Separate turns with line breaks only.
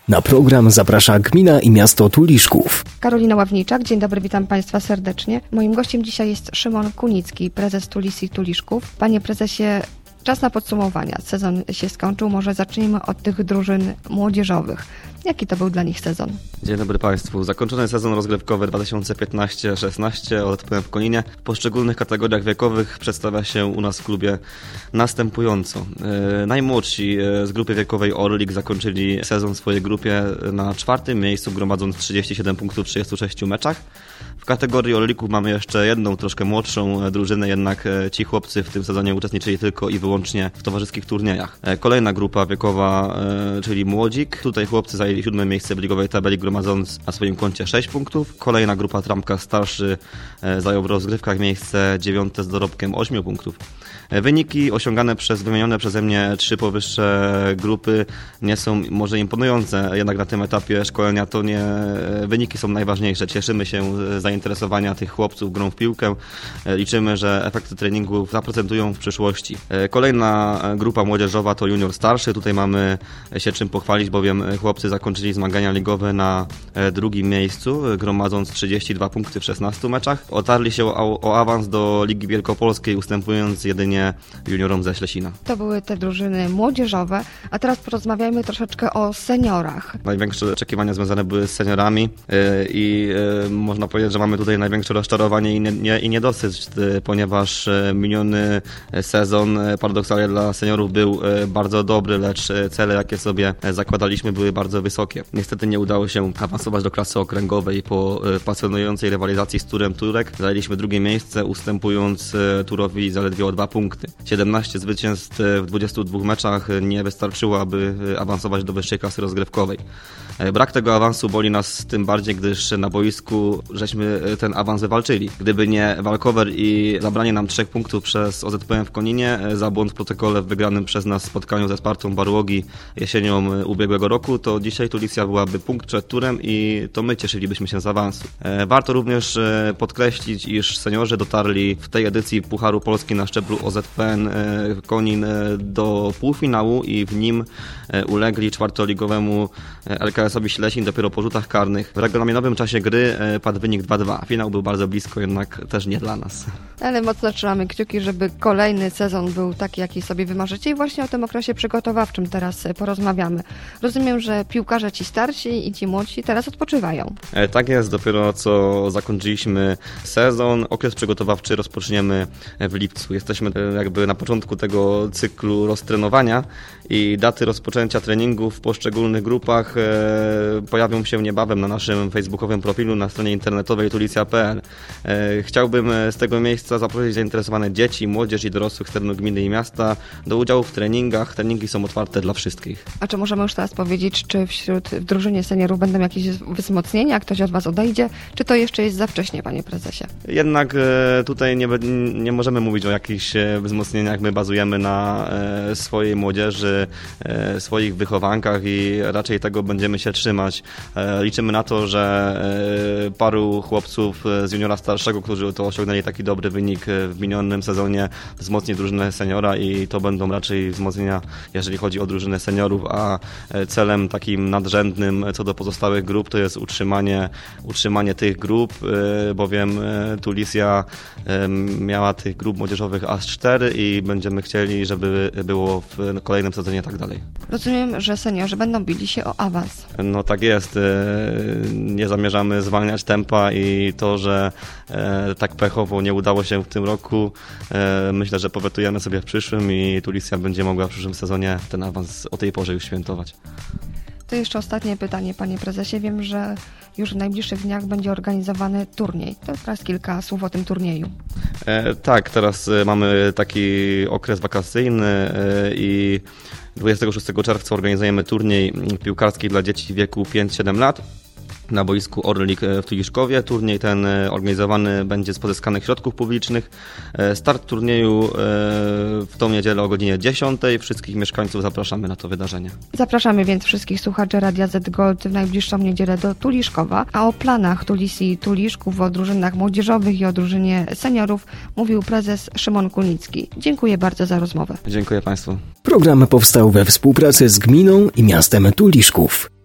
Na program zaprasza gmina i miasto Tuliszków.
Karolina Ławniczak, dzień dobry, witam Państwa serdecznie. Moim gościem dzisiaj jest Szymon Kunicki, prezes Tulisi Tuliszków. Panie prezesie, czas na podsumowania. Sezon się skończył, może zacznijmy od tych drużyn młodzieżowych. Jaki to był dla nich sezon?
Dzień dobry Państwu. Zakończony sezon rozgrywkowy 2015-16 OZPM w Koninie w poszczególnych kategoriach wiekowych przedstawia się u nas w klubie następująco. Najmłodsi z grupy wiekowej Orlik zakończyli sezon w swojej grupie na 4. miejscu, gromadząc 37 punktów w 36 meczach. W kategorii Orlików mamy jeszcze jedną, troszkę młodszą drużynę, jednak ci chłopcy w tym sezonie uczestniczyli tylko i wyłącznie w towarzyskich turniejach. Kolejna grupa wiekowa, czyli Młodzik. Tutaj chłopcy zajęli 7. miejsce w ligowej tabeli, gromadząc na swoim koncie 6 punktów. Kolejna grupa Trampka starszy zajął w rozgrywkach miejsce 9 z dorobkiem 8 punktów. Wyniki osiągane przez wymienione przeze mnie 3 powyższe grupy nie są może imponujące, jednak na tym etapie szkolenia to nie wyniki są najważniejsze. Cieszymy się z zainteresowania tych chłopców grą w piłkę. Liczymy, że efekty treningów zaprocentują w przyszłości. Kolejna grupa młodzieżowa to junior starszy. Tutaj mamy się czym pochwalić, bowiem chłopcy zakończyli zmagania ligowe na 2. miejscu, gromadząc 32 punkty w 16 meczach. Otarli się o awans do Ligi Wielkopolskiej, ustępując jedynie juniorom ze Ślesina.
To były te drużyny młodzieżowe, a teraz porozmawiajmy troszeczkę o seniorach.
Największe oczekiwania związane były z seniorami i można powiedzieć, że mamy tutaj największe rozczarowanie i niedosyt, ponieważ miniony sezon paradoksalnie dla seniorów był bardzo dobry, lecz cele, jakie sobie zakładaliśmy, były bardzo wysokie. Niestety nie udało się awansować do klasy okręgowej po pasjonującej rywalizacji z Turem Turek. Zajęliśmy 2. miejsce, ustępując Turowi zaledwie o 2 punkty. 17 zwycięstw w 22 meczach nie wystarczyło, aby awansować do wyższej klasy rozgrywkowej. Brak tego awansu boli nas tym bardziej, gdyż na boisku żeśmy ten awans wywalczyli. Gdyby nie walkover i zabranie nam 3 punktów przez OZPM w Koninie za błąd w protokole w wygranym przez nas spotkaniu ze Spartą Barłogi jesienią ubiegłego roku, to dzisiaj Tulicja byłaby punkt przed Turem i to my cieszylibyśmy się z awansu. Warto również podkreślić, iż seniorzy dotarli w tej edycji Pucharu Polski na szczeblu OZPN Konin do półfinału i w nim ulegli czwartoligowemu LKS-owi Ślesin dopiero po rzutach karnych. W regulaminowym czasie gry padł wynik 2-2. Finał był bardzo blisko, jednak też nie dla nas.
Ale mocno trzymamy kciuki, żeby kolejny sezon był taki, jaki sobie wymarzycie i właśnie o tym okresie przygotowawczym teraz porozmawiamy. Rozumiem, że piłkarze ci starsi i ci młodsi teraz odpoczywają.
Tak jest, dopiero co zakończyliśmy sezon. Okres przygotowawczy rozpoczniemy w lipcu. Jesteśmy jakby na początku tego cyklu roztrenowania i daty rozpoczęcia treningów w poszczególnych grupach pojawią się niebawem na naszym facebookowym profilu na stronie internetowej tulicja.pl. Chciałbym z tego miejsca zaprosić zainteresowane dzieci, młodzież i dorosłych z terenu gminy i miasta do udziału w treningach. Treningi są otwarte dla wszystkich.
A czy możemy już teraz powiedzieć, czy w drużynie seniorów będą jakieś wzmocnienia, ktoś od Was odejdzie, czy to jeszcze jest za wcześnie, panie prezesie?
Jednak tutaj nie możemy mówić o jakichś wzmocnieniach. My bazujemy na swojej młodzieży, swoich wychowankach i raczej tego będziemy się trzymać. Liczymy na to, że paru chłopców z juniora starszego, którzy to osiągnęli taki dobry wynik w minionym sezonie, wzmocni drużynę seniora i to będą raczej wzmocnienia, jeżeli chodzi o drużynę seniorów, a celem takim nadrzędnym co do pozostałych grup to jest utrzymanie tych grup, bowiem Tulicja miała tych grup młodzieżowych aż 4 i będziemy chcieli, żeby było w kolejnym sezonie tak dalej.
Rozumiem, że seniorzy będą bili się o awans.
No tak jest. Nie zamierzamy zwalniać tempa i to, że tak pechowo nie udało się w tym roku, myślę, że powetujemy sobie w przyszłym i Tulicja będzie mogła w przyszłym sezonie ten awans o tej porze już świętować.
To jeszcze ostatnie pytanie, panie prezesie. Wiem, że już w najbliższych dniach będzie organizowany turniej. To teraz kilka słów o tym turnieju.
Tak, teraz mamy taki okres wakacyjny i 26 czerwca organizujemy turniej piłkarski dla dzieci w wieku 5-7 lat. Na boisku Orlik w Tuliszkowie. Turniej ten organizowany będzie z pozyskanych środków publicznych. Start turnieju w tą niedzielę o godzinie 10. Wszystkich mieszkańców zapraszamy na to wydarzenie.
Zapraszamy więc wszystkich słuchaczy Radia Z Gold w najbliższą niedzielę do Tuliszkowa. A o planach Tulisi Tuliszków, o drużynach młodzieżowych i o drużynie seniorów mówił prezes Szymon Kunicki. Dziękuję bardzo za rozmowę.
Dziękuję Państwu.
Program powstał we współpracy z gminą i miastem Tuliszków.